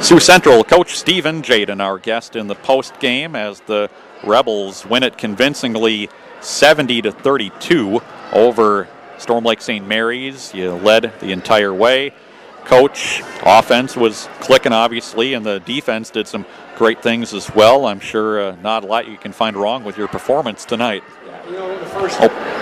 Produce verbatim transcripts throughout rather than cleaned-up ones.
Sioux Central coach Stephen Jaden, our guest in the post game, as the Rebels win it convincingly seventy to thirty-two over Storm Lake Saint Mary's. You led the entire way. Coach, offense was clicking, obviously, and the defense did some great things as well. I'm sure uh, not a lot you can find wrong with your performance tonight. Yeah, you know, the first,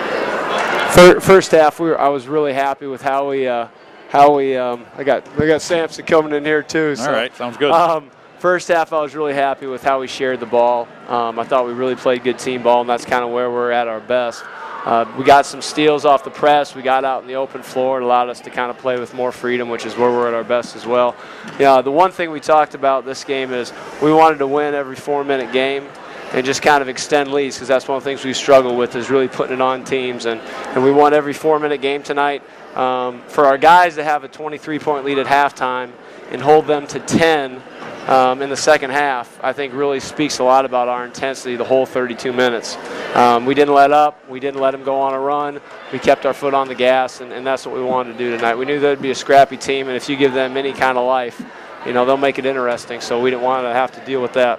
oh. first half, we were, I was really happy with how we, uh, how we. Um, I got, we got Sampson coming in here too. So, all right, sounds good. Um, first half, I was really happy with how we shared the ball. Um, I thought we really played good team ball, and that's kind of where we're at our best. Uh, we got some steals off the press. We got out in the open floor. It allowed us to kind of play with more freedom, which is where we're at our best as well. Yeah, the one thing we talked about this game is we wanted to win every four-minute game and just kind of extend leads, because that's one of the things we struggle with, is really putting it on teams. And, and we won every four-minute game tonight. Um, for our guys to have a twenty-three point lead at halftime and hold them to ten Um, in the second half, I think really speaks a lot about our intensity the whole thirty-two minutes. Um, we didn't let up. We didn't let them go on a run. We kept our foot on the gas, and, and that's what we wanted to do tonight. We knew there'd be a scrappy team, and if you give them any kind of life, you know, they'll make it interesting, so we didn't want to have to deal with that.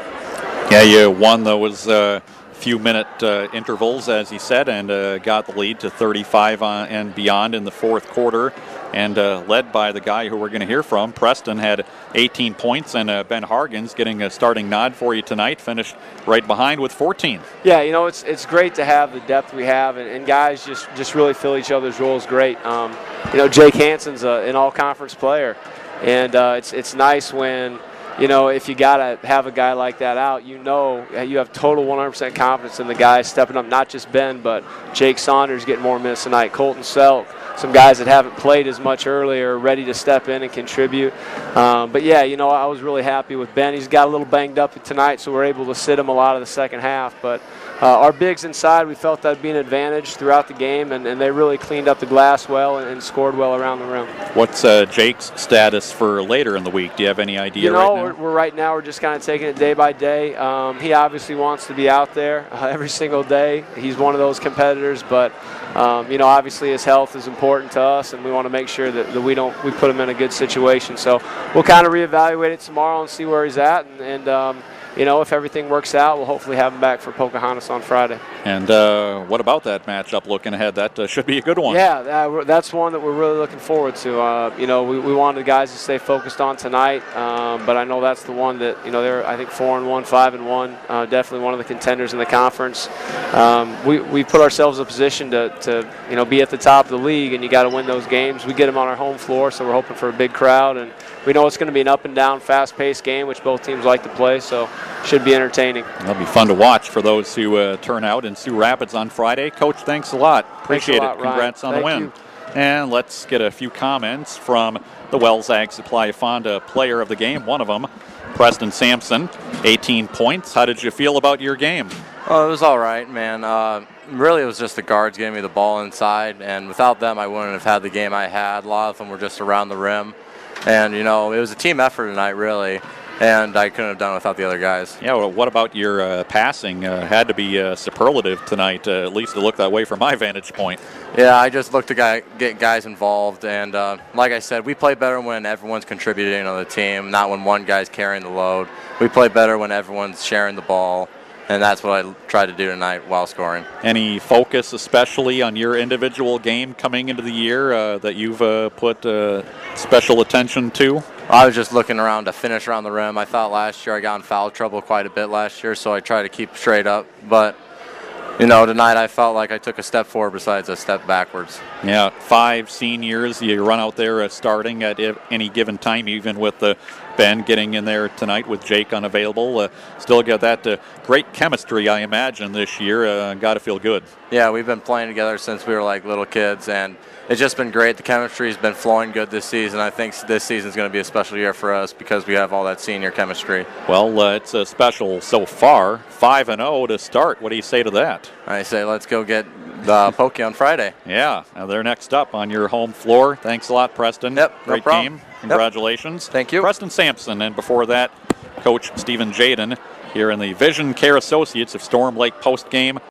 Yeah, you won those uh, few-minute uh, intervals, as he said, and uh, got the lead to thirty-five on, and beyond in the fourth quarter. And uh, led by the guy who we're going to hear from. Preston had eighteen points, and uh, Ben Hargens getting a starting nod for you tonight, finished right behind with fourteen. Yeah, you know, it's it's great to have the depth we have, and, and guys just, just really fill each other's roles great. Um, you know, Jake Hansen's a, an all-conference player, and uh, it's it's nice when, you know, if you got to have a guy like that out, you know you have total one hundred percent confidence in the guys stepping up, not just Ben, but Jake Saunders getting more minutes tonight, Colton Selk, some guys that haven't played as much earlier, ready to step in and contribute. Um, but, yeah, you know, I was really happy with Ben. He's got a little banged up tonight, so we're able to sit him a lot of the second half. But uh, our bigs inside, we felt that would be an advantage throughout the game, and, and they really cleaned up the glass well and, and scored well around the rim. What's uh, Jake's status for later in the week? Do you have any idea you know, right now? We're, we're right now, we're just kind of taking it day by day. Um, he obviously wants to be out there uh, every single day. He's one of those competitors, but, um, you know, obviously his health is important to us, and we want to make sure that, that we don't we put him in a good situation. So we'll kind of reevaluate it tomorrow and see where he's at, and, and um, you know, if everything works out, we'll hopefully have him back for Pocahontas on Friday. And uh, what about that matchup looking ahead? That uh, should be a good one. Yeah, that, that's one that we're really looking forward to. Uh, you know, we, we wanted the guys to stay focused on tonight, um, but I know that's the one that, you know, they're, I think, four and one, five and one, uh, definitely one of the contenders in the conference. Um, we we put ourselves in a position to, to, you know, be at the top of the league, and you got to win those games. We get them on our home floor, so we're hoping for a big crowd, and we know it's going to be an up and down, fast-paced game, which both teams like to play, so should be entertaining. It'll be fun to watch for those who uh, turn out in Sioux Rapids on Friday. Coach, thanks a lot. Appreciate a lot, it. Congrats Ryan. on Thank the win. you. And let's get a few comments from the Wells Ag Supply Fonda player of the game, one of them, Preston Sampson, eighteen points. How did you feel about your game? Oh, it was all right, man. Uh, really, it was just the guards giving me the ball inside, and without them, I wouldn't have had the game I had. A lot of them were just around the rim. And, you know, it was a team effort tonight, really, and I couldn't have done it without the other guys. Yeah, well, what about your uh, passing? Uh, had to be uh, superlative tonight, uh, at least to look that way from my vantage point. Yeah, I just looked to guy, get guys involved, and uh, like I said, we play better when everyone's contributing on the team, not when one guy's carrying the load. We play better when everyone's sharing the ball, and that's what I tried to do tonight while scoring. Any focus, especially on your individual game coming into the year, uh, that you've uh, put uh, special attention to? I was just looking around to finish around the rim. I thought last year I got in foul trouble quite a bit last year, so I tried to keep straight up. But, you know, tonight I felt like I took a step forward besides a step backwards. Yeah, five seniors. You run out there uh, starting at any given time, even with the Ben getting in there tonight with Jake unavailable. Uh, still got that uh, great chemistry, I imagine, this year. Uh, got to feel good. Yeah, we've been playing together since we were like little kids, and it's just been great. The chemistry has been flowing good this season. I think this season is going to be a special year for us because we have all that senior chemistry. Well, uh, it's a special so far. five and oh to start. What do you say to that? I say let's go get the Poke on Friday. Yeah, now they're next up on your home floor. Thanks a lot, Preston. Yep, no Great problem. game. Congratulations. Yep. Thank you. Preston Sampson, and before that, Coach Stephen Jaden here in the Vision Care Associates of Storm Lake post game.